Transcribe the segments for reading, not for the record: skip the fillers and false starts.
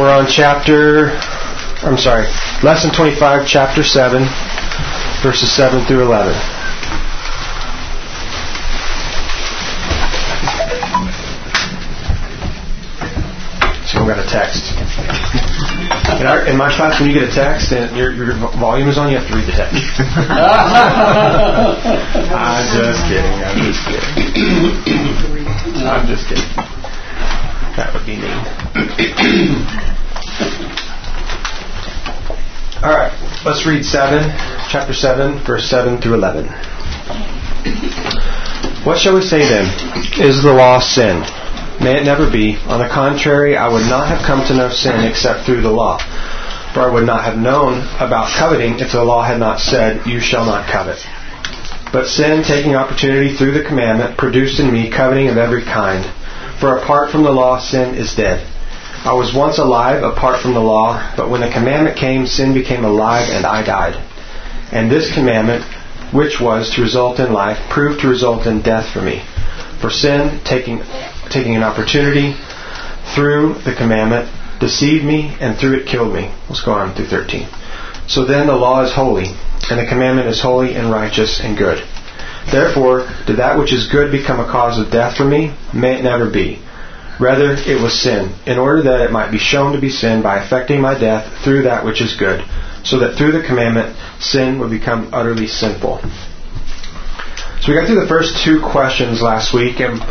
We're on lesson 25, chapter 7, verses 7 through 11. So we got a text. In my class, when you get a text and your volume is on, you have to read the text. I'm just kidding. That would be mean. All right, let's read chapter 7, verse 7 through 11. What shall we say then? Is the law sin? May it never be. On the contrary, I would not have come to know sin except through the law. For I would not have known about coveting if the law had not said, you shall not covet. But sin, taking opportunity through the commandment, produced in me coveting of every kind. For apart from the law, sin is dead. I was once alive apart from the law, but when the commandment came, sin became alive and I died. And this commandment, which was to result in life, proved to result in death for me. For sin, taking an opportunity through the commandment, deceived me, and through it killed me. Let's go on through 13. So then the law is holy, and the commandment is holy and righteous and good. Therefore, did that which is good become a cause of death for me? May it never be. Rather, it was sin, in order that it might be shown to be sin by effecting my death through that which is good, so that through the commandment, sin would become utterly sinful. So we got through the first two questions last week, and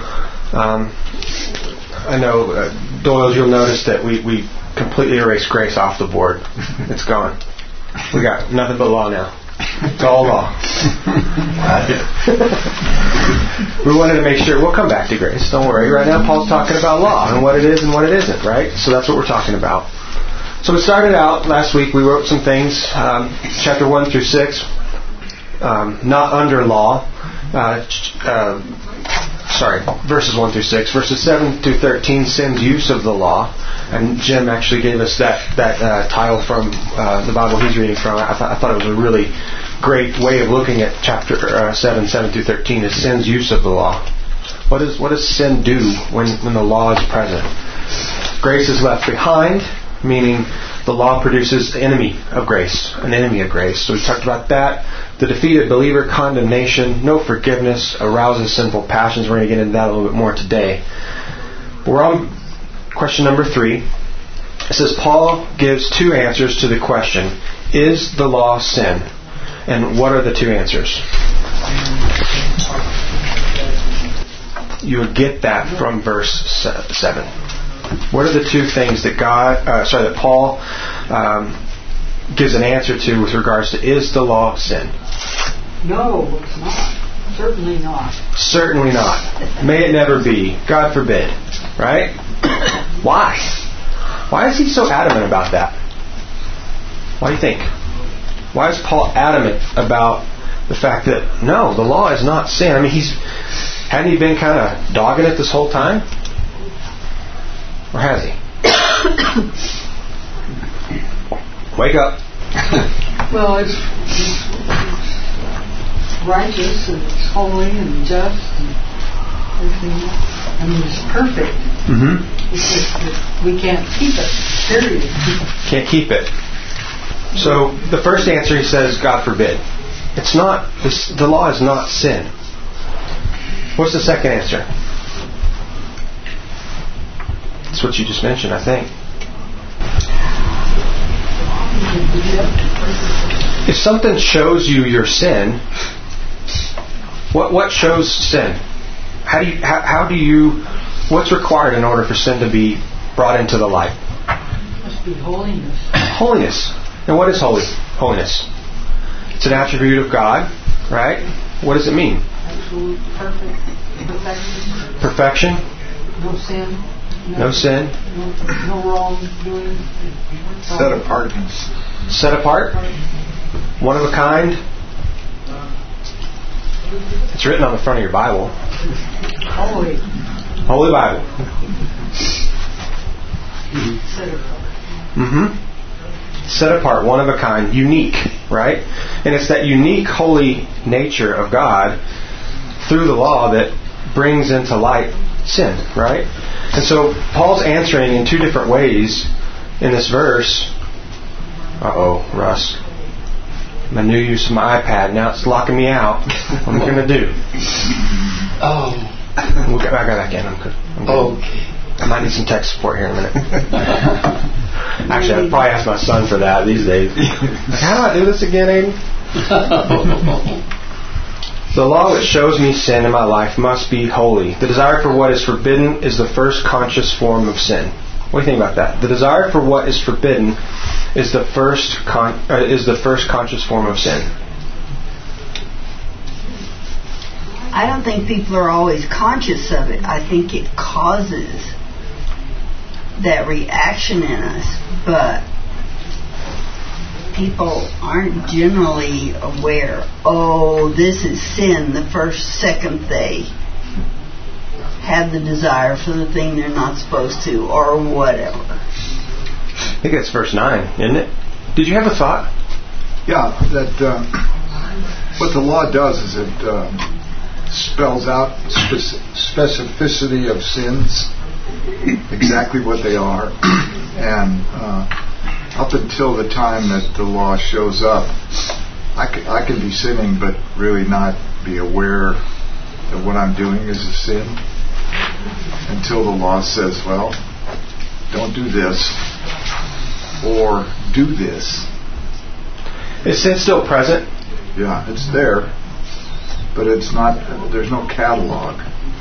I know, Doyle, you'll notice that we completely erased grace off the board. It's gone. We got nothing but law now. It's all law. We wanted to make sure, we'll come back to grace, don't worry. Right now Paul's talking about law and what it is and what it isn't, right? So that's what we're talking about. So we started out last week, we wrote some things, chapter 1 through 6, not under law, verses 1 through 6. Verses 7 through 13, sin's use of the law. And Jim actually gave us that title from the Bible he's reading from. I thought it was a really great way of looking at chapter 7 through 13, is sin's use of the law. What does sin do when the law is present? Grace is left behind, meaning the law produces an enemy of grace. So we talked about that. The defeated believer, condemnation, no forgiveness, arouses sinful passions. We're going to get into that a little bit more today. We're on question number 3. It says, Paul gives two answers to the question, is the law sin? And what are the two answers? You would get that from verse 7. What are the two things that Paul gives an answer to with regards to, is the law sin? No, it's not. Certainly not. Certainly not. May it never be. God forbid. Right? Why? Why is he so adamant about that? Why do you think? Why is Paul adamant about the fact that, no, the law is not sin? I mean, hadn't he been kind of dogging it this whole time? Or has he? Wake up. Well, it's righteous and it's holy and just and everything. I mean, it's perfect. Mm-hmm. It's just that we can't keep it. Period. Can't keep it. So the first answer, he says, God forbid. It's not. The law is not sin. What's the second answer? That's what you just mentioned, I think. If something shows you your sin, what shows sin? What's required in order for sin to be brought into the light? It must be holiness. Holiness. And what is holiness? It's an attribute of God, right? What does it mean? Absolute perfect perfection. No sin. No sin. No wrongdoing. Set apart. Set apart. One of a kind. It's written on the front of your Bible. Holy. Holy Bible. Set apart. Mm-hmm. Set apart, one of a kind, unique, right? And it's that unique, holy nature of God through the law that brings into light sin, right? And so Paul's answering in two different ways in this verse, Russ, my new use of my iPad, now it's locking me out. What am I going to do? I got back in. I'm good. Okay. I might need some tech support here in a minute. Actually, I'd probably ask my son for that these days. How do I do this again, Aiden? The law which shows me sin in my life must be holy. The desire for what is forbidden is the first conscious form of sin. What do you think about that? The desire for what is forbidden is the first conscious form of sin. I don't think people are always conscious of it. I think it causes that reaction in us, but people aren't generally aware, this is sin the second they have the desire for the thing they're not supposed to, or whatever. I think that's verse 9, isn't it? Did you have a thought? Yeah, that what the law does is it spells out specificity of sins, exactly what they are, and up until the time that the law shows up, I can be sinning but really not be aware that what I'm doing is a sin until the law says, well, don't do this or do this. Is sin still present? Yeah, it's there, but it's not. There's no catalog.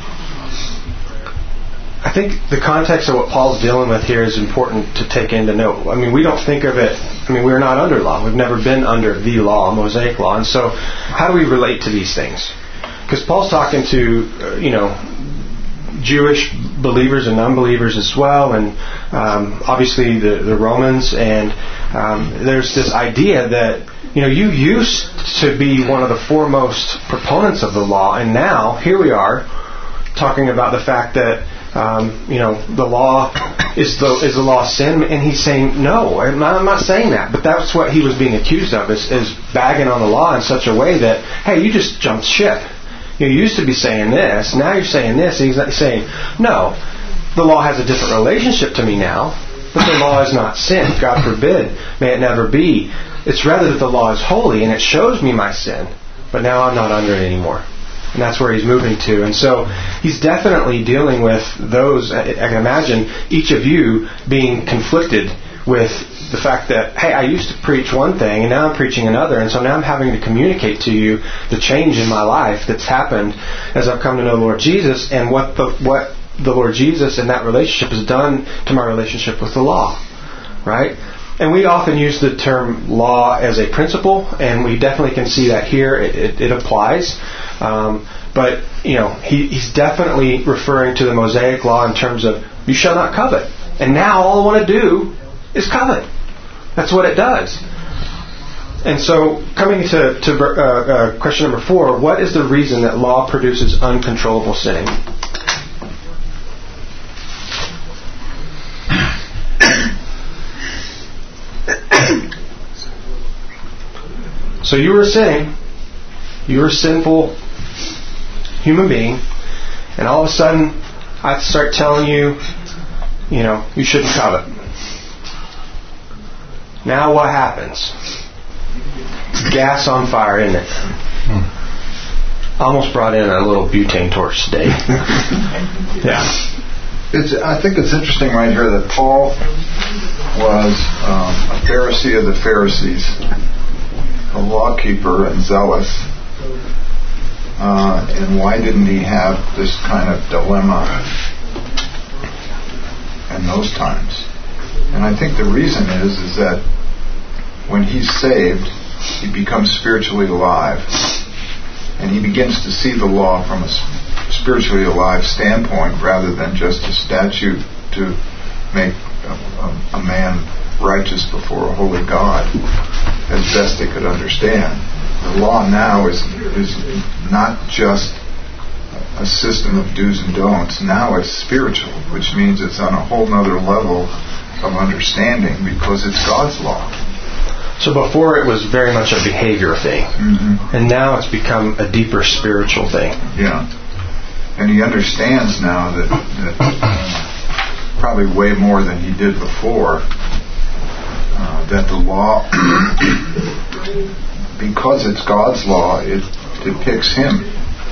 I think the context of what Paul's dealing with here is important to take into note. I mean, we don't think of it. I mean, we're not under law. We've never been under the law, Mosaic law. And so, how do we relate to these things? Because Paul's talking to, Jewish believers and unbelievers as well, and obviously the Romans. And there's this idea that you used to be one of the foremost proponents of the law, and now here we are talking about the fact that the law is the law of sin, and he's saying no. I'm not saying that, but that's what he was being accused of is bagging on the law in such a way that, hey, you just jumped ship. You used to be saying this, now you're saying this. And he's saying, no, the law has a different relationship to me now, but the law is not sin. God forbid, may it never be. It's rather that the law is holy and it shows me my sin, but now I'm not under it anymore. And that's where he's moving to. And so he's definitely dealing with those. I can imagine each of you being conflicted with the fact that, hey, I used to preach one thing and now I'm preaching another. And so now I'm having to communicate to you the change in my life that's happened as I've come to know the Lord Jesus and what the Lord Jesus and that relationship has done to my relationship with the law. Right? And we often use the term law as a principle, and we definitely can see that here. It applies. But, he's definitely referring to the Mosaic law in terms of, you shall not covet. And now all I want to do is covet. That's what it does. And so, coming to question number 4, what is the reason that law produces uncontrollable sinning? So you were sinning. You were a sinful human being, and all of a sudden I start telling you, you shouldn't covet. Now what happens? Gas on fire, isn't it? Almost brought in a little butane torch today. Yeah. I think it's interesting right here that Paul was a Pharisee of the Pharisees, a lawkeeper and zealous. And why didn't he have this kind of dilemma in those times? And I think the reason is that when he's saved, he becomes spiritually alive. And he begins to see the law from a spiritually alive standpoint rather than just a statute to make a man righteous before a holy God as best they could understand. The law now is not just a system of do's and don'ts. Now it's spiritual, which means it's on a whole nother level of understanding because it's God's law. So before it was very much a behavior thing, and now it's become a deeper spiritual thing. Yeah. And he understands now that probably way more than he did before, that the law, because it's God's law, it depicts Him.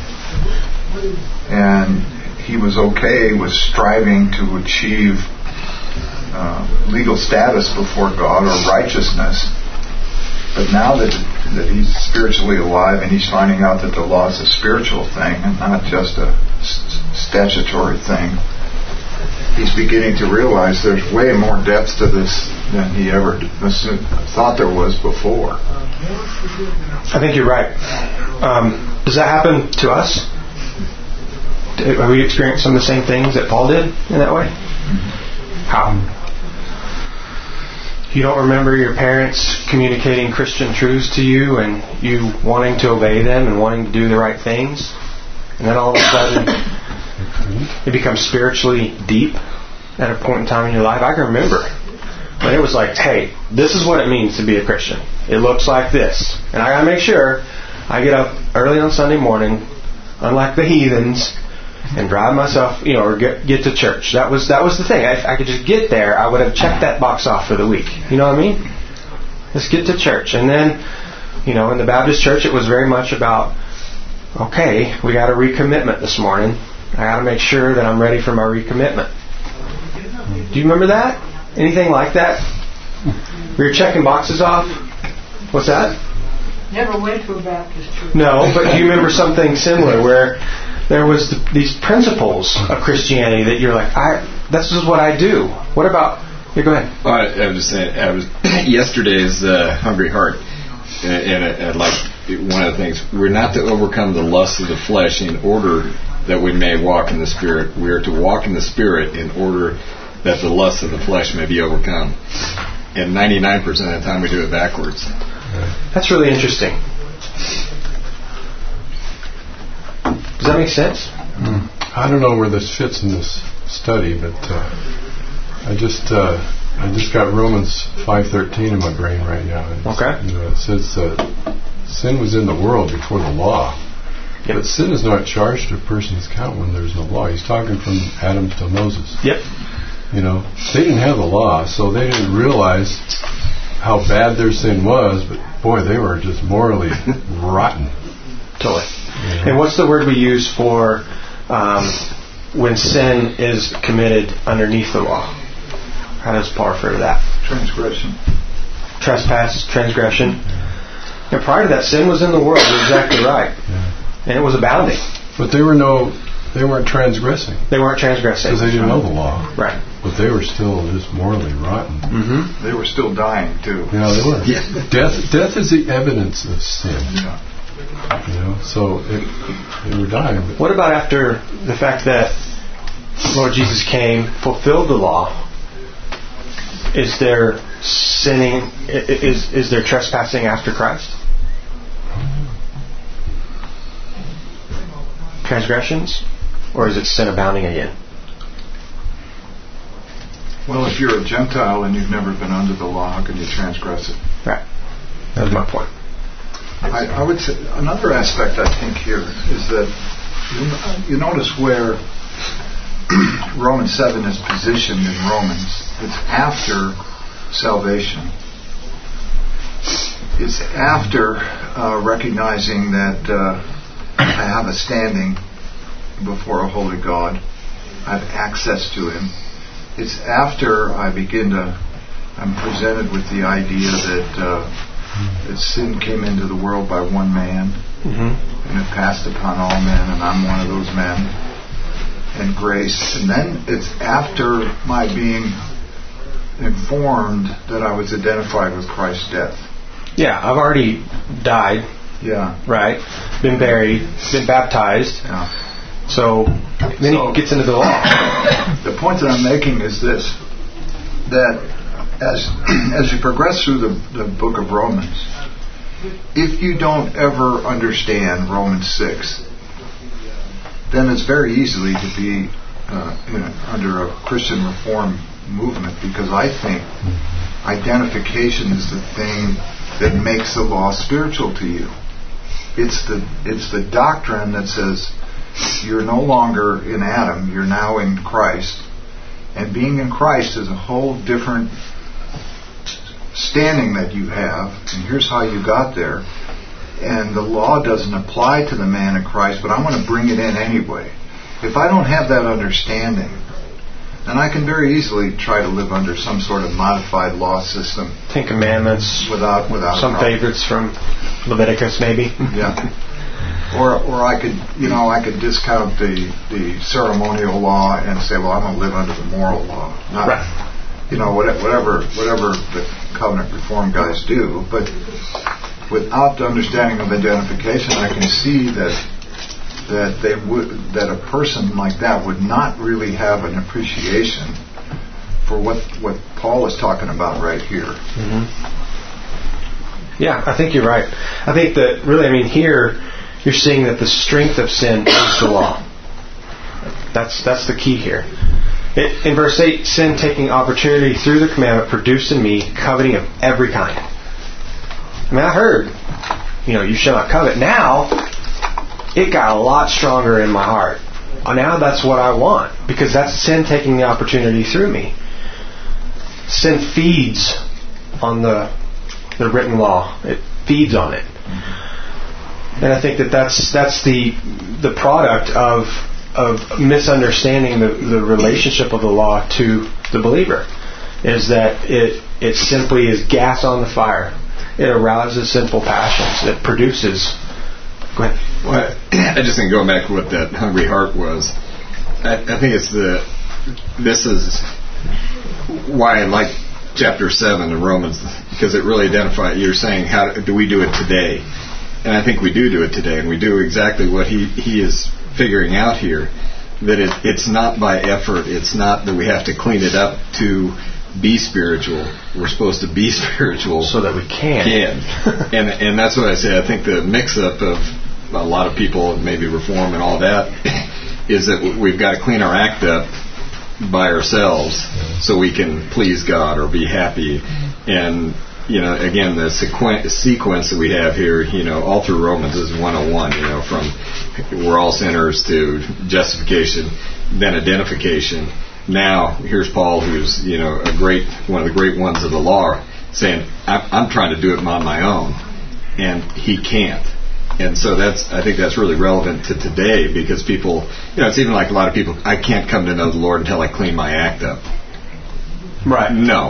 And He was okay with striving to achieve legal status before God or righteousness. But now that He's spiritually alive and He's finding out that the law is a spiritual thing and not just a statutory thing, He's beginning to realize there's way more depth to this than he ever thought there was before. I think you're right. Does that happen to us? Have we experienced some of the same things that Paul did in that way? How? You don't remember your parents communicating Christian truths to you and you wanting to obey them and wanting to do the right things, and then all of a sudden it becomes spiritually deep at a point in time in your life. I can remember when it was like, hey, this is what it means to be a Christian. It looks like this. And I got to make sure I get up early on Sunday morning, unlike the heathens, and drive myself, or get to church. That was the thing. I could just get there. I would have checked that box off for the week. You know what I mean? Let's get to church. And then, in the Baptist church, it was very much about, okay, we got a recommitment this morning. I got to make sure that I'm ready for my recommitment. Do you remember that? Anything like that? We were checking boxes off? What's that? Never went to a Baptist church. No, but do you remember something similar where there was these principles of Christianity that you're like, this is what I do. What about... Yeah, go ahead. Well, I was just saying, yesterday's Hungry Heart, and like one of the things, we're not to overcome the lust of the flesh in order that we may walk in the Spirit. We are to walk in the Spirit in order that the lust of the flesh may be overcome. And 99% of the time we do it backwards. That's really interesting. Does that make sense? I don't know where this fits in this study, but I just got Romans 5:13 in my brain right now. And okay. It says sin was in the world before the law. Yep. But sin is not charged to a person's account when there's no law. He's talking from Adam to Moses. Yep. They didn't have the law, so they didn't realize how bad their sin was, but boy, they were just morally rotten. Totally. And what's the word we use for when sin is committed underneath the law? How does Paul refer to that? Transgression. Trespass, transgression. And prior to that, sin was in the world. You're exactly right. Yeah. And it was abounding. But they weren't transgressing. They weren't transgressing. Because they didn't know the law. Right. But they were still just morally rotten. Mm-hmm. They were still dying, too. Yeah, they were. Yeah. Death is the evidence of sin. Yeah. So they were dying. But what about after the fact that Lord Jesus came, fulfilled the law? Is there sinning? Is there trespassing after Christ? Transgressions? Or is it sin abounding again? Well, if you're a Gentile and you've never been under the law, how can you transgress it? Right. That was my point. I would say another aspect I think here is that you notice where Romans 7 is positioned in Romans. It's after salvation. It's after recognizing that I have a standing before a holy God. I have access to Him. It's after I'm presented with the idea that sin came into the world by one man, and it passed upon all men, and I'm one of those men, and grace. And then it's after my being informed that I was identified with Christ's death. Yeah, I've already died. Yeah. Right? Been buried, been baptized. Yeah. So then he gets into the law. The point that I'm making is this, that as you progress through the book of Romans, if you don't ever understand Romans 6, then it's very easy to be under a Christian reform movement, because I think identification is the thing that makes the law spiritual to you. It's the doctrine that says you're no longer in Adam, you're now in Christ. And being in Christ is a whole different standing that you have, and here's how you got there, and the law doesn't apply to the man in Christ, but I'm going to bring it in anyway. If I don't have that understanding, then I can very easily try to live under some sort of modified law system. 10 Commandments. Without some favorites from Leviticus, maybe. Yeah. Or I could discount the ceremonial law and say, well, I'm going to live under the moral law. Not, right. Whatever the covenant reform guys do. But without the understanding of identification, I can see that a person like that would not really have an appreciation for what Paul is talking about right here. Mm-hmm. Yeah, I think you're right. I think that really, here you're seeing that the strength of sin is the law. That's the key here. In verse 8, sin taking opportunity through the commandment produced in me coveting of every kind. I heard, you shall not covet. Now, it got a lot stronger in my heart. Now that's what I want, because that's sin taking the opportunity through me. Sin feeds on the written law. It feeds on it. And I think that's the product of misunderstanding the relationship of the law to the believer, is that it simply is gas on the fire. It arouses sinful passions. It produces. Go ahead. Well, I just think going back to what that hungry heart was, I think this is why I like chapter 7 of Romans, because it really identifies. You're saying, how do we do it today? And I think we do it today, and we do exactly what he is figuring out here. That it's not by effort. It's not that we have to clean it up to be spiritual. We're supposed to be spiritual so that we can. And that's what I say. I think the mix-up of a lot of people, maybe reform and all that, is that we've got to clean our act up by ourselves so we can please God or be happy. And again, the sequence that we have here, all through Romans is 101. From we're all sinners to justification, then identification. Now here's Paul, who's one of the great ones of the law, saying I'm trying to do it on my own, and he can't. And so I think that's really relevant to today, because people, it's even like a lot of people, I can't come to know the Lord until I clean my act up. Right. No.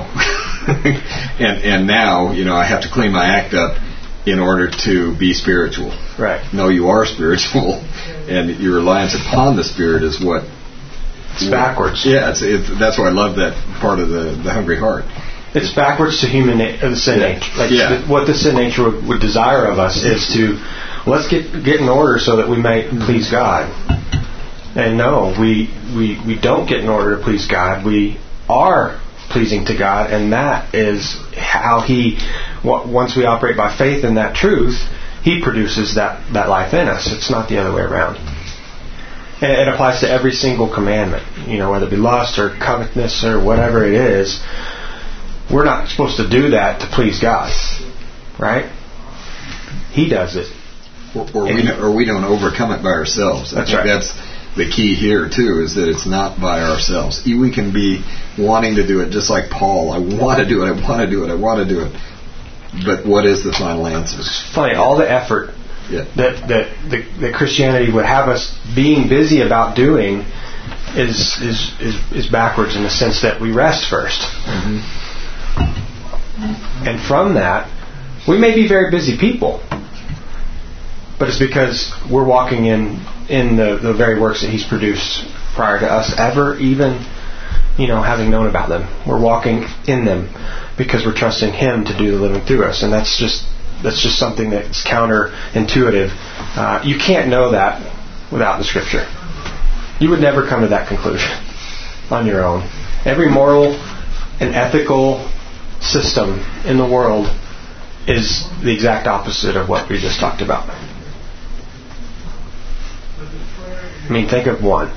and now, I have to clean my act up in order to be spiritual. Right. No, you are spiritual, and your reliance upon the Spirit is what. It's backwards. Yeah, that's why I love that part of the hungry heart. It's backwards to the sin nature. What the sin nature would desire of us is to let's get in order so that we may please God. And no, we don't get in order to please God. We are pleasing to God, and that is how once we operate by faith in that truth, He produces that life in us. It's not the other way around. And it applies to every single commandment, whether it be lust or covetousness or whatever it is. We're not supposed to do that to please God, right? He does it. Or we don't overcome it by ourselves. I think that's the key here, too, is that it's not by ourselves. We can be wanting to do it just like Paul. I want to do it, I want to do it, I want to do it. But what is the final answer? It's funny, all the effort that Christianity would have us being busy about doing is backwards, in the sense that we rest first. Mm-hmm. And from that, we may be very busy people, but it's because we're walking in the very works that He's produced prior to us ever even having known about them. We're walking in them because we're trusting Him to do the living through us, and that's just something that's counterintuitive. You can't know that without the Scripture. You would never come to that conclusion on your own. Every moral and ethical system in the world is the exact opposite of what we just talked about. Think of one.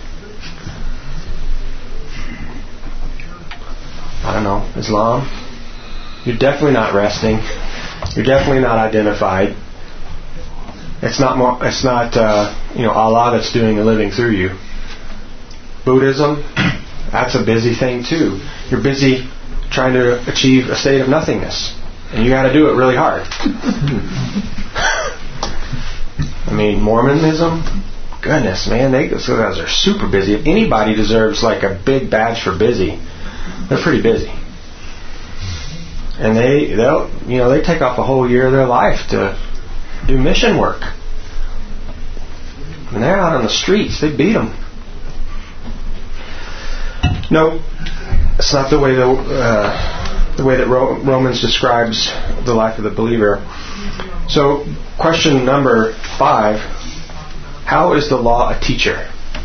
I don't know, Islam. You're definitely not resting. You're definitely not identified. It's not Allah that's doing the living through you. Buddhism, that's a busy thing too. You're busy trying to achieve a state of nothingness. And you got to do it really hard. I mean, Mormonism, goodness, man, those guys are super busy. If anybody deserves like a big badge for busy, they're pretty busy. And they take off a whole year of their life to do mission work. And they're out on the streets. They beat them. No, it's not the way that Romans describes the life of the believer. So, question number 5: how is the law a teacher?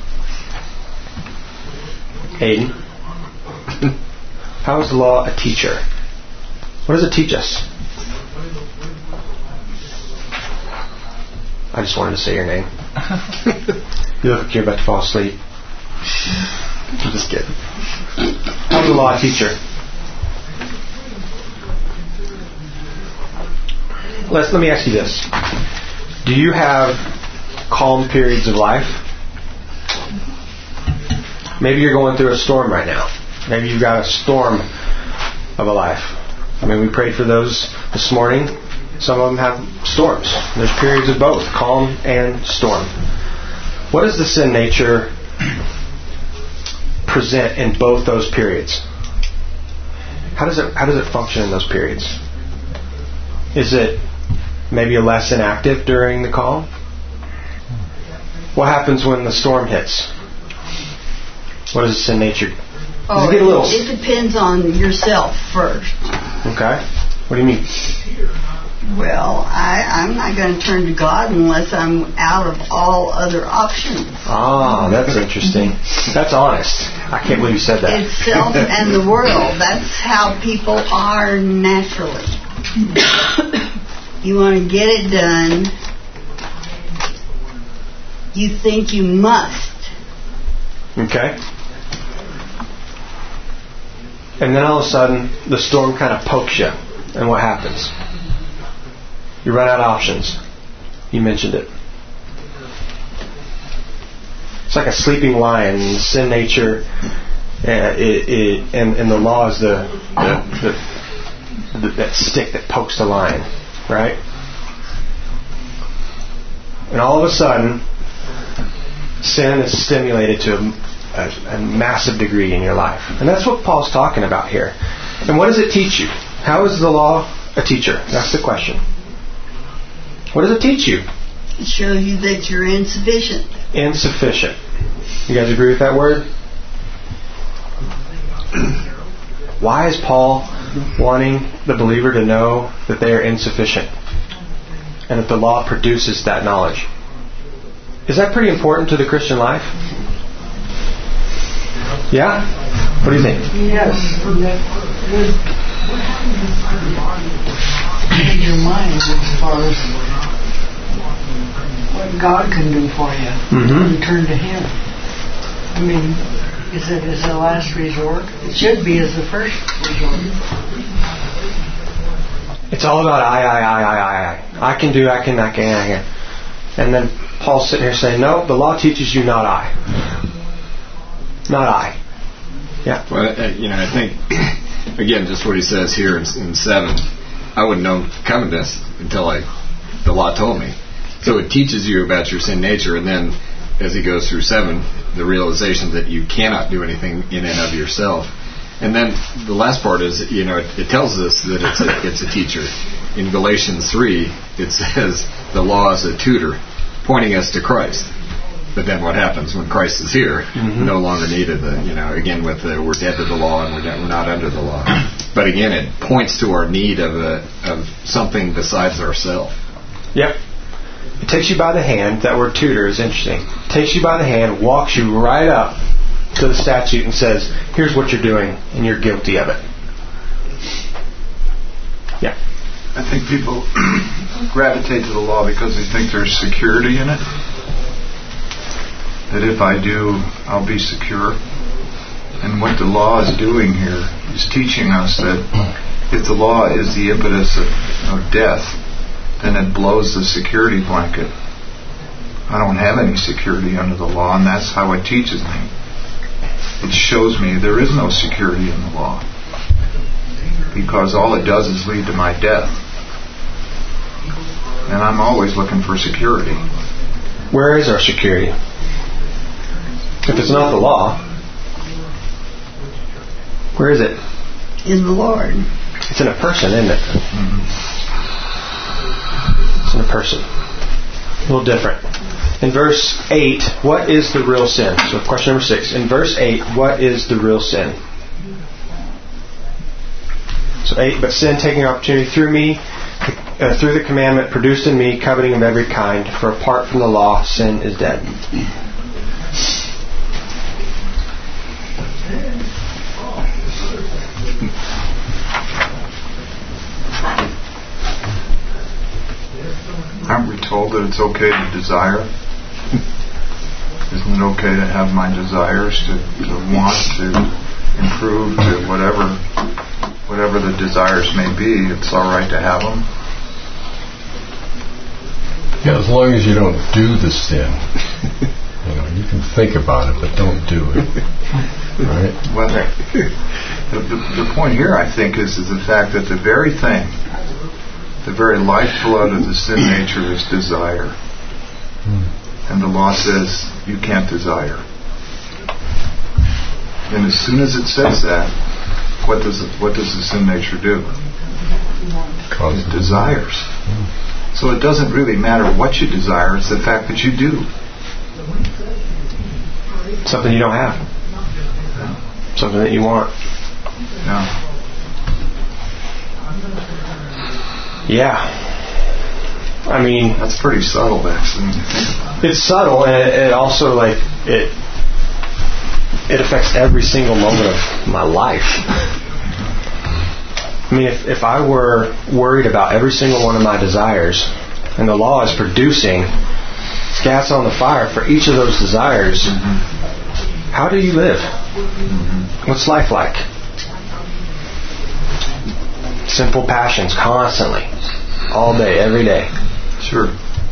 Aiden, how is the law a teacher? What does it teach us? I just wanted to say your name. You look like you're about to fall asleep. I'm just kidding. How is the law a teacher? Let me ask you this. Do you have calm periods of life? Maybe you're going through a storm right now. Maybe you've got a storm of a life. I mean, we prayed for those this morning. Some of them have storms. There's periods of both, calm and storm. What does the sin nature present in both those periods? How does it function in those periods? Is it maybe less inactive during the calm? What happens when the storm hits? What does the sin nature? It depends on yourself first. Okay. What do you mean? Well, I'm not going to turn to God unless I'm out of all other options. Ah, that's interesting. That's honest. I can't believe you said that. It's self and the world. That's how people are naturally. You want to get it done. You think you must. Okay. And then all of a sudden, the storm kind of pokes you. And what happens? You run out of options. You mentioned it. It's like a sleeping lion. And sin nature, and the law is that stick that pokes the lion, right? And all of a sudden, sin is stimulated to a massive degree in your life. And that's what Paul's talking about here. And what does it teach you? How is the law a teacher? That's the question. What does it teach you? It shows you that you're insufficient. Insufficient. You guys agree with that word? Why is Paul wanting the believer to know that they are insufficient and that the law produces that knowledge? Is that pretty important to the Christian life? Yeah? What do you think? Yes. Change your mind as far as what God can do for you. Mm-hmm. And turn to Him. I mean, is it as a last resort? It should be as the first resort. It's all about I. I can do, I can. And then Paul's sitting here saying, no, the law teaches you not I. Not I. Yeah. Well, I think, again, just what he says here in 7, I wouldn't know covetousness until the law told me. So it teaches you about your sin nature, and then as he goes through 7, the realization that you cannot do anything in and of yourself. And then the last part is, it tells us that it's a teacher. In Galatians 3, it says the law is a tutor, pointing us to Christ. But then what happens when Christ is here? Mm-hmm. No longer needed again with we're dead to the law and we're not under the law. But again, it points to our need of something besides ourselves. Yep. It takes you by the hand. That word tutor is interesting. It takes you by the hand, walks you right up to the statute and says, here's what you're doing, and you're guilty of it. Yeah. I think people gravitate to the law because they think there's security in it. That if I do, I'll be secure. And what the law is doing here is teaching us that if the law is the impetus of death, then it blows the security blanket. I don't have any security under the law, and that's how it teaches me. It shows me there is no security in the law. because all it does is lead to my death. And I'm always looking for security. Where is our security? If it's not the law, where is it? In the Lord. It's in a person, isn't it? Mm-hmm. It's in a person. A little different. In verse 8, what is the real sin? So question number 6. In verse 8, what is the real sin? So 8, but sin taking opportunity through me, through the commandment produced in me, coveting of every kind. For apart from the law, sin is dead. Aren't we told that it's okay to desire? Isn't it okay to have my desires, to want, to improve, to whatever the desires may be? It's all right to have them. Yeah, as long as you don't do the sin. You can think about it, but don't do it. Right? Well, the point here, I think, is the fact that the very thing, the very lifeblood of the sin nature is desire. And the law says you can't desire. And as soon as it says that, what does the sin nature do? It desires. So it doesn't really matter what you desire, it's the fact that you do. Something you don't have. Something that you want. Yeah. I mean, that's pretty subtle, actually. It's subtle, and it also it affects every single moment of my life. I mean, if I were worried about every single one of my desires, and the law is producing gas on the fire for each of those desires, how do you live? What's life like? Simple passions constantly, all day, every day. Sure.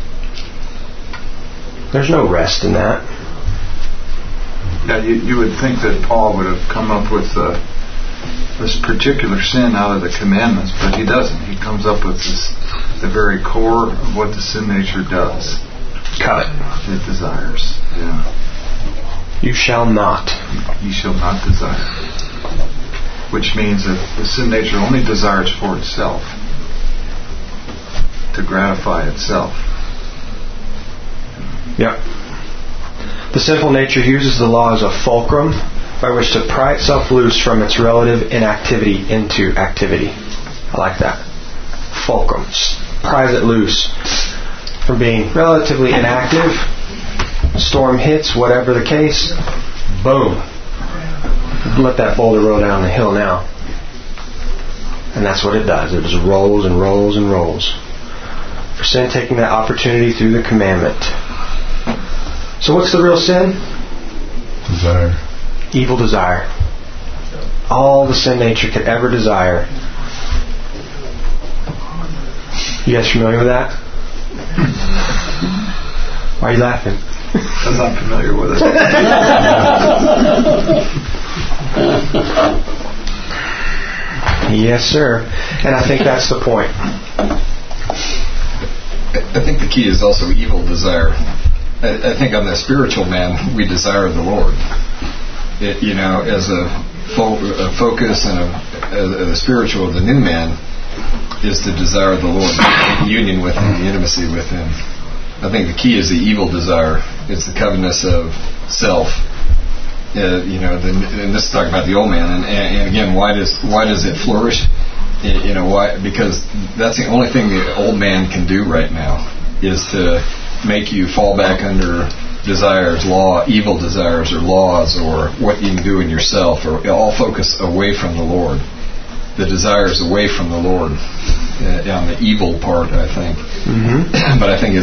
There's no rest in that. Yeah, you would think that Paul would have come up with this particular sin out of the commandments, but he doesn't. He comes up with the very core of what the sin nature does. Cut. It desires. Yeah. You shall not. You shall not desire. Which means that the sin nature only desires for itself, to gratify itself. Yep. The sinful nature uses the law as a fulcrum by which to pry itself loose from its relative inactivity into activity. I like that. Fulcrum. Pries it loose from being relatively inactive. Storm hits, whatever the case. Boom. Let that boulder roll down the hill now. And that's what it does. It just rolls and rolls and rolls. For sin taking that opportunity through the commandment. So what's the real sin? Desire. Evil desire. All the sin nature could ever desire. You guys familiar with that? Why are you laughing? Because I'm familiar with it. Yes, sir. And I think that's the point. I think the key is also evil desire. I think on the spiritual man, we desire the Lord. As a focus and the spiritual of the new man is to desire the Lord, the union with Him, the intimacy with Him. I think the key is the evil desire. It's the covetousness of self. And this is talking about the old man. And again, why does it flourish? Why? Because that's the only thing the old man can do right now is to make you fall back under desires, evil desires or laws or what you can do in yourself, or all focus away from the Lord. The desires away from the Lord on the evil part, I think. Mm-hmm. But I think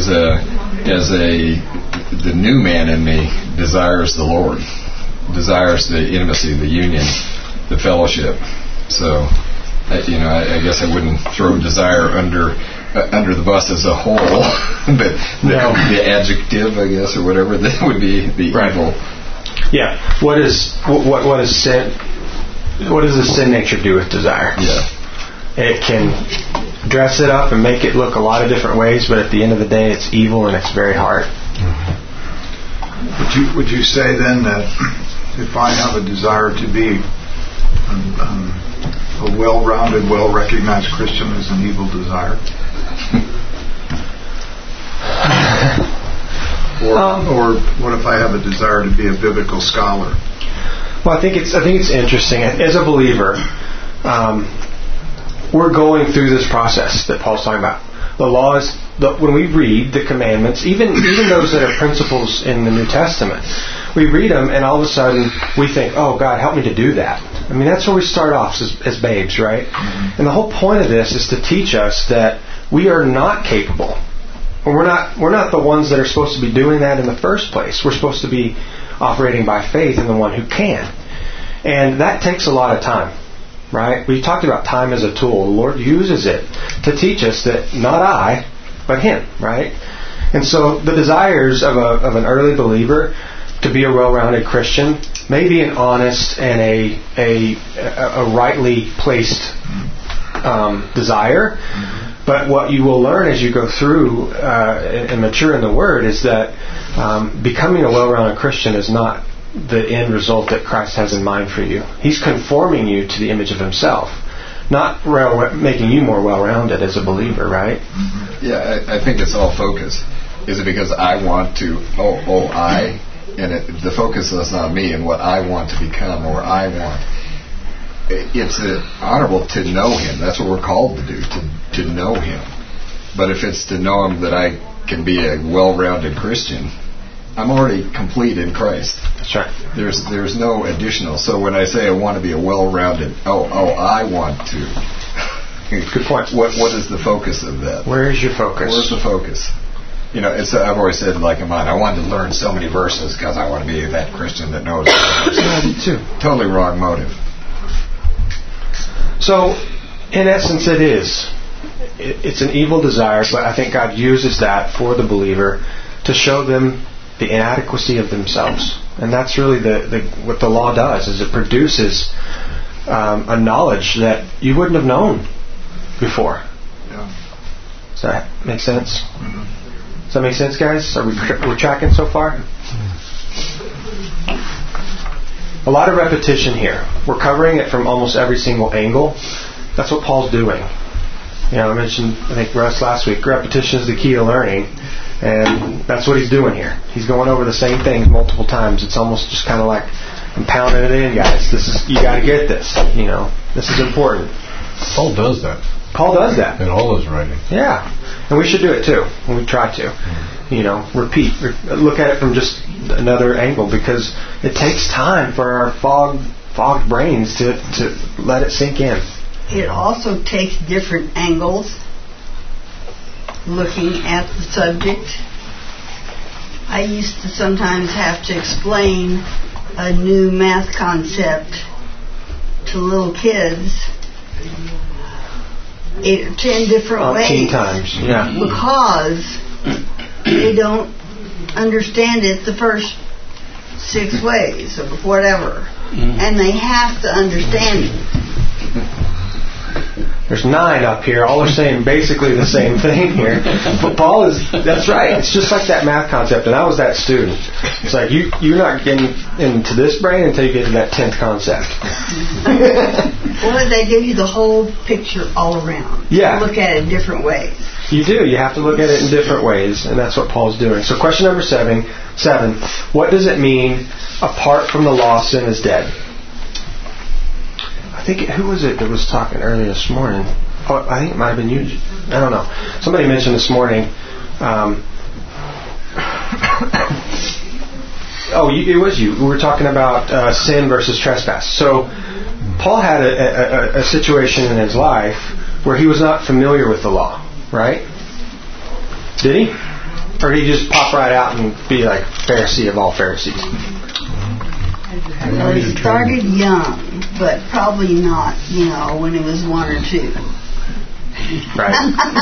the new man in me desires the Lord, desires the intimacy, the union, the fellowship. So, I guess I wouldn't throw desire under the bus as a whole, but the adjective, I guess, or whatever, that would be the evil. Yeah. What is sin? What does the sin nature do with desire? Yeah. It can dress it up and make it look a lot of different ways, but at the end of the day, it's evil and it's very hard. Would you say then that if I have a desire to be a well-rounded, well-recognized Christian is an evil desire? Or what if I have a desire to be a biblical scholar? Well, I think it's interesting. As a believer, we're going through this process that Paul's talking about. The laws, when we read the commandments, even those that are principles in the New Testament, we read them and all of a sudden we think, oh, God, help me to do that. I mean, that's where we start off as babes, right? Mm-hmm. And the whole point of this is to teach us that we are not capable. We're not the ones that are supposed to be doing that in the first place. We're supposed to be operating by faith in the one who can. And that takes a lot of time, right? We talked about time as a tool. The Lord uses it to teach us that not I, but Him, right? And so the desires of an early believer to be a well-rounded Christian may be an honest and a rightly placed desire. But what you will learn as you go through and mature in the Word is that becoming a well-rounded Christian is not the end result that Christ has in mind for you. He's conforming you to the image of Himself, not making you more well-rounded as a believer, right? Yeah, I think it's all focus. Is it because I want to, the focus is on me and what I want to become or I want. It's honorable to know Him. That's what we're called to do, to know Him. But if it's to know Him that I can be a well-rounded Christian, I'm already complete in Christ. That's right. There's no additional. So when I say I want to be a well-rounded, I want to. Good point. What is the focus of that? Where is your focus? Where's the focus? I've always said, like in mine, I wanted to learn so many verses because I want to be that Christian that knows. I do too. Totally wrong motive. So, in essence, it's an evil desire, but I think God uses that for the believer to show them the inadequacy of themselves. And that's really what the law does, is it produces a knowledge that you wouldn't have known before. Yeah. Does that make sense? Mm-hmm. Does that make sense, guys? Are we're tracking so far? A lot of repetition here. We're covering it from almost every single angle. That's what Paul's doing. I mentioned, I think, Russ last week, repetition is the key to learning. And that's what he's doing here. He's going over the same things multiple times. It's almost just kind of like, I'm pounding it in, guys. You got to get this. This is important. Paul does that. Paul does that. In all his writing. Yeah. And we should do it too. And we try to. Repeat. Look at it from just another angle, because it takes time for our fogged brains to let it sink in. It also takes different angles looking at the subject. I used to sometimes have to explain a new math concept to little kids 8 or 10 different ways. 10 times, yeah. Because they don't understand it the first 6 ways or whatever. And they have to understand it. There's 9 up here. All are saying basically the same thing here. But Paul that's right. It's just like that math concept. And I was that student. It's like you're not getting into this brain until you get to that 10th concept. Well, they give you the whole picture all around. Yeah. You look at it different ways. You do. You have to look at it in different ways. And that's what Paul's doing. So question number 7. What does it mean, apart from the law, sin is dead? I think, who was it that was talking earlier this morning? Oh, I think it might have been you. I don't know. Somebody mentioned this morning. It was you. We were talking about sin versus trespass. So Paul had a situation in his life where he was not familiar with the law, right? Did he? Or did he just pop right out and be like Pharisee of all Pharisees? Well, he started young, but probably not, when he was 1 or 2. Right.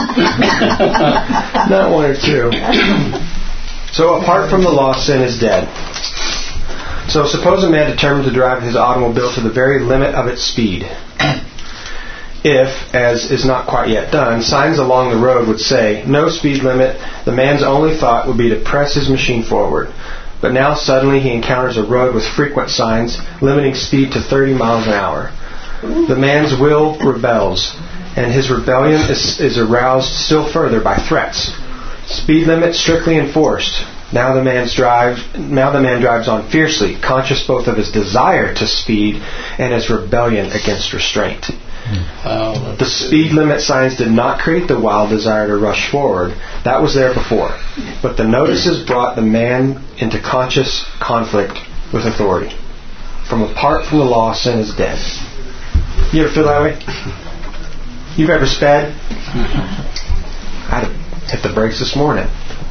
Not 1 or 2. So apart from the law, sin is dead. So suppose a man determined to drive his automobile to the very limit of its speed. if, as is not quite yet done, signs along the road would say, no speed limit, the man's only thought would be to press his machine forward. But now suddenly he encounters a road with frequent signs limiting speed to 30 miles an hour. The man's will rebels, and his rebellion is aroused still further by threats. Speed limit strictly enforced. Now the man drives on fiercely, conscious both of his desire to speed and his rebellion against restraint. The speed limit signs did not create the wild desire to rush forward. That was there before. But the notices brought the man into conscious conflict with authority. Apart from the law, sin is dead. You ever feel that way? You've ever sped? I had to hit the brakes this morning.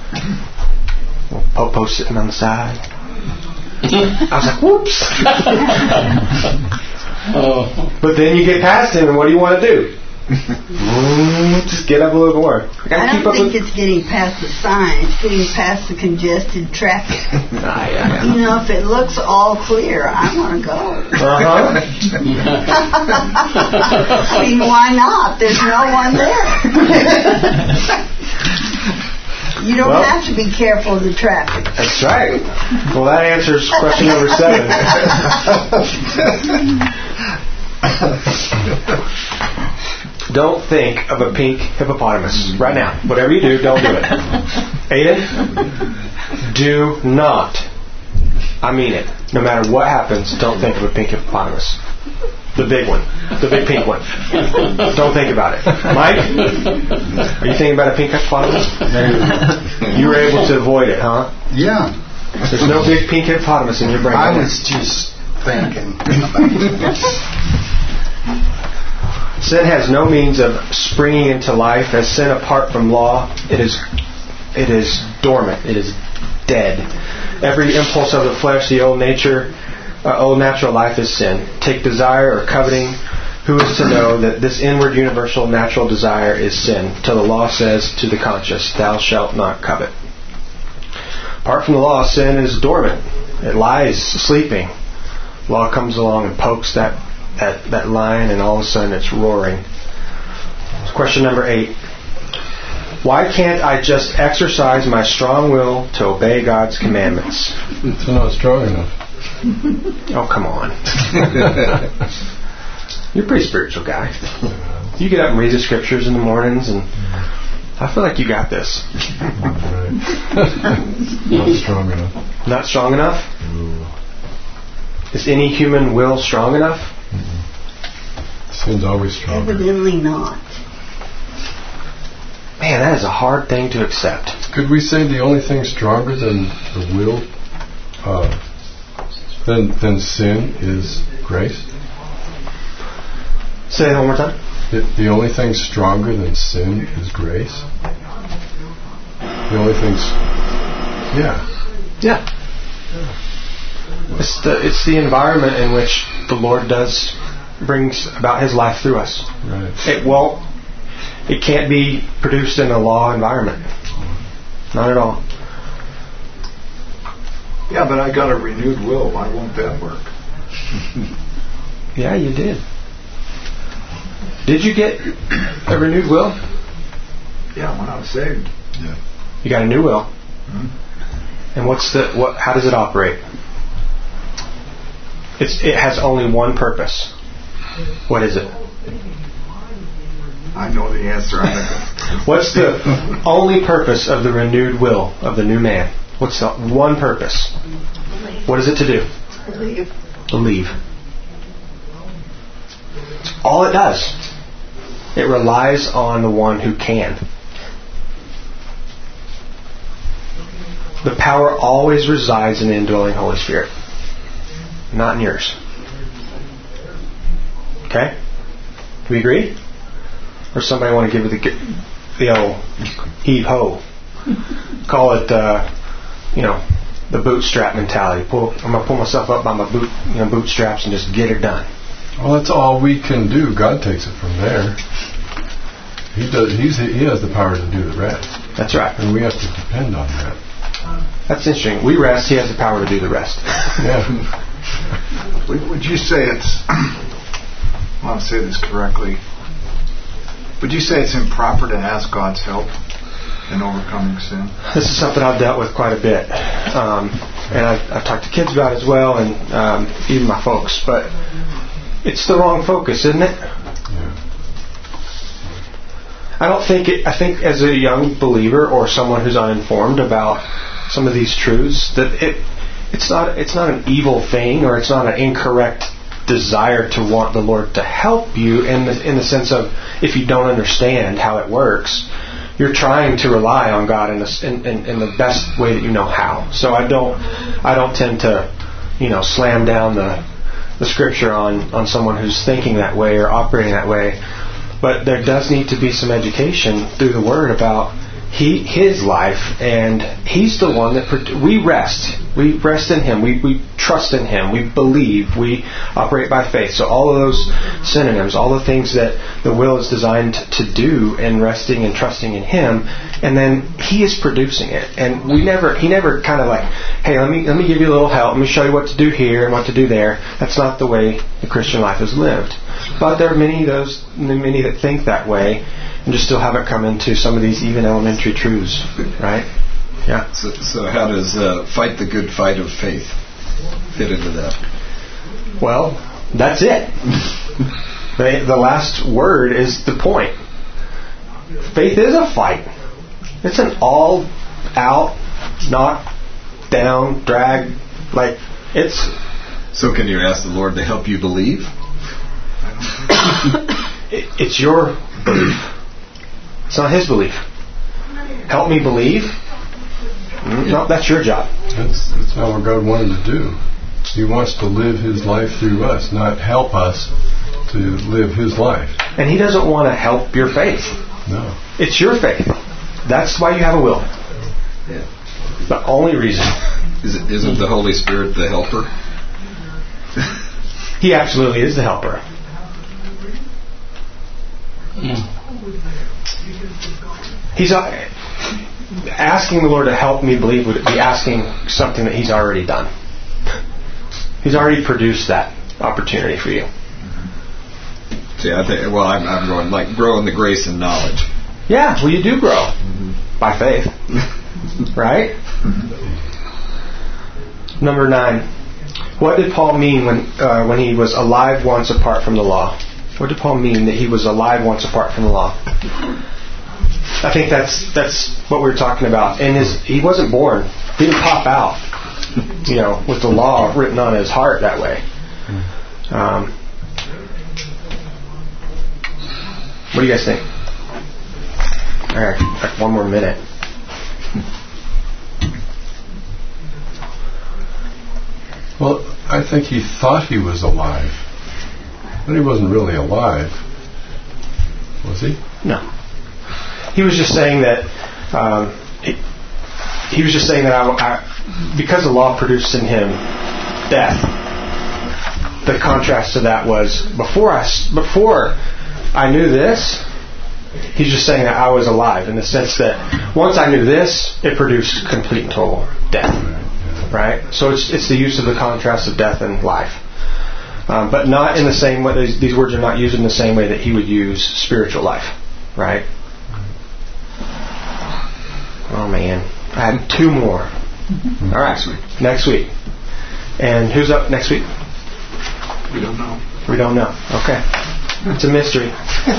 Popo sitting on the side. I was like, whoops. But then you get past him, and what do you want to do? Just get up a little more. I don't think it's getting past the sign. It's getting past the congested traffic. Yeah. You know, if it looks all clear, I want to go. I mean, why not? There's no one there. You don't have to be careful of the traffic. That's right. Well, that answers question number 7. Don't think of a pink hippopotamus right now. Whatever you do, don't do it. Aiden, do not. I mean it. No matter what happens, don't think of a pink hippopotamus. The big one. The big pink one. Don't think about it. Mike, are you thinking about a pink hippopotamus? You were able to avoid it, huh? Yeah. There's no big pink hippopotamus in your brain. I was just thinking. Sin has no means of springing into life. As sin apart from law, it is dormant. It is dead. Every impulse of the flesh, the old natural life is sin. Take desire or coveting. Who is to know that this inward universal natural desire is sin? Till the law says to the conscious, thou shalt not covet. Apart from the law, sin is dormant. It lies sleeping. Law comes along and pokes that line, and all of a sudden it's roaring. Question number 8. Why can't I just exercise my strong will to obey God's commandments? It's not strong enough. Oh, come on. You're a pretty spiritual guy. You get up and read the scriptures in the mornings, and I feel like you got this. Not strong enough. Not strong enough? No. Is any human will strong enough? Sin's always stronger. Evidently not. Man, that is a hard thing to accept. Could we say the only thing stronger than the will, than sin is grace? Say that one more time. The only thing stronger than sin is grace? The only thing's... Yeah. It's the environment in which the Lord brings about His life through us. Right. It can't be produced in a law environment. Not at all. Yeah, but I got a renewed will. Why won't that work? Yeah, you did. Did you get a renewed will? Yeah, when I was saved. Yeah. You got a new will. Mm-hmm. And how does it operate? It has only one purpose. What is it? I know the answer. What's the only purpose of the renewed will of the new man? What's the one purpose? What is it to do? Believe. It's all it does. It relies on the one who can. The power always resides in the indwelling Holy Spirit, not in yours. Okay? Do we agree? Or somebody want to give it the old heave-ho? Call it, the bootstrap mentality. I'm going to pull myself up by my bootstraps and just get it done. Well, that's all we can do. God takes it from there. He has the power to do the rest. That's right. And we have to depend on that. That's interesting. We rest. He has the power to do the rest. Yeah. Would you say it's... I want to say this correctly. Would you say it's improper to ask God's help in overcoming sin? This is something I've dealt with quite a bit. And I've talked to kids about it as well, and even my folks. But it's the wrong focus, isn't it? Yeah. I think as a young believer or someone who's uninformed about some of these truths, that it's not an evil thing, or it's not an incorrect desire to want the Lord to help you in the sense of, if you don't understand how it works, you're trying to rely on God in the best way that you know how. So I don't tend to, slam down the scripture on someone who's thinking that way or operating that way. But there does need to be some education through the Word about His life, and He's the one that we rest. We rest in Him. We trust in Him. We believe. We operate by faith. So all of those synonyms, all the things that the will is designed to do in resting and trusting in Him, and then He is producing it. And He never kind of like, hey, let me give you a little help. Let me show you what to do here and what to do there. That's not the way the Christian life is lived. But there are many that think that way, and just still haven't come into some of these even elementary truths, right? Yeah. So how does fight the good fight of faith fit into that? Well, that's it. The last word is the point. Faith is a fight. It's an all-out, knock down, drag, like it's. So can you ask the Lord to help you believe? It's your belief. It's not His belief. Help me believe? No, that's your job. That's not what God wanted to do. He wants to live His life through us, not help us to live His life. And He doesn't want to help your faith. No. It's your faith. That's why you have a will. Yeah. The only reason. Isn't the Holy Spirit the helper? He absolutely is the helper. He's asking the Lord to help me believe would be asking something that He's already done. He's already produced that opportunity for you. See, I think. Well, I'm going like grow in the grace and knowledge. Yeah, well, you do grow by faith, right? Number 9. What did Paul mean when he was alive once apart from the law? What did Paul mean that he was alive once apart from the law? I think that's what we were talking about. And he wasn't born. He didn't pop out, with the law written on his heart that way. What do you guys think? All right, like 1 more minute. Well, I think he thought he was alive, but he wasn't really alive, was he? No. He was just saying that. He was just saying that because the law produced in him death. The contrast to that was before I knew this. He's just saying that I was alive in the sense that once I knew this, it produced complete and total death. Right? So it's the use of the contrast of death and life. But not in the same way, these words are not used in the same way that he would use spiritual life. Right? Oh man. I had 2 more. All right. Next week. And who's up next week? We don't know. We don't know. Okay. It's a mystery.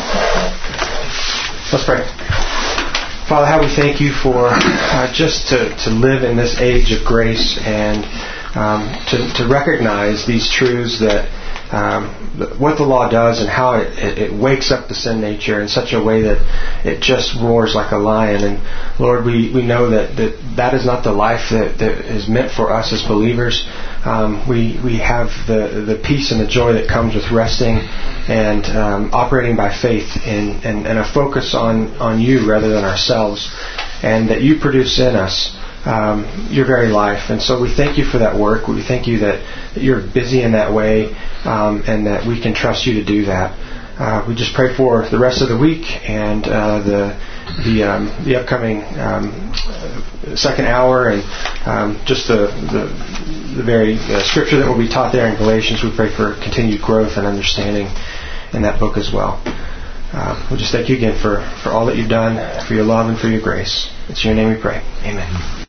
Let's pray. Father, how we thank you for just to live in this age of grace and to recognize these truths that what the law does and how it wakes up the sin nature in such a way that it just roars like a lion. And Lord, we know that is not the life that is meant for us as believers. We have the peace and the joy that comes with resting and operating by faith and a focus on you rather than ourselves, and that you produce in us your very life. And so we thank you for that work. We thank you that you're busy in that way, and that we can trust you to do that. We just pray for the rest of the week and the upcoming second hour, and just the very scripture that will be taught there in Galatians. We pray for continued growth and understanding in that book as well. We'll just thank you again for all that you've done, for your love and for your grace. It's in your name we pray. Amen.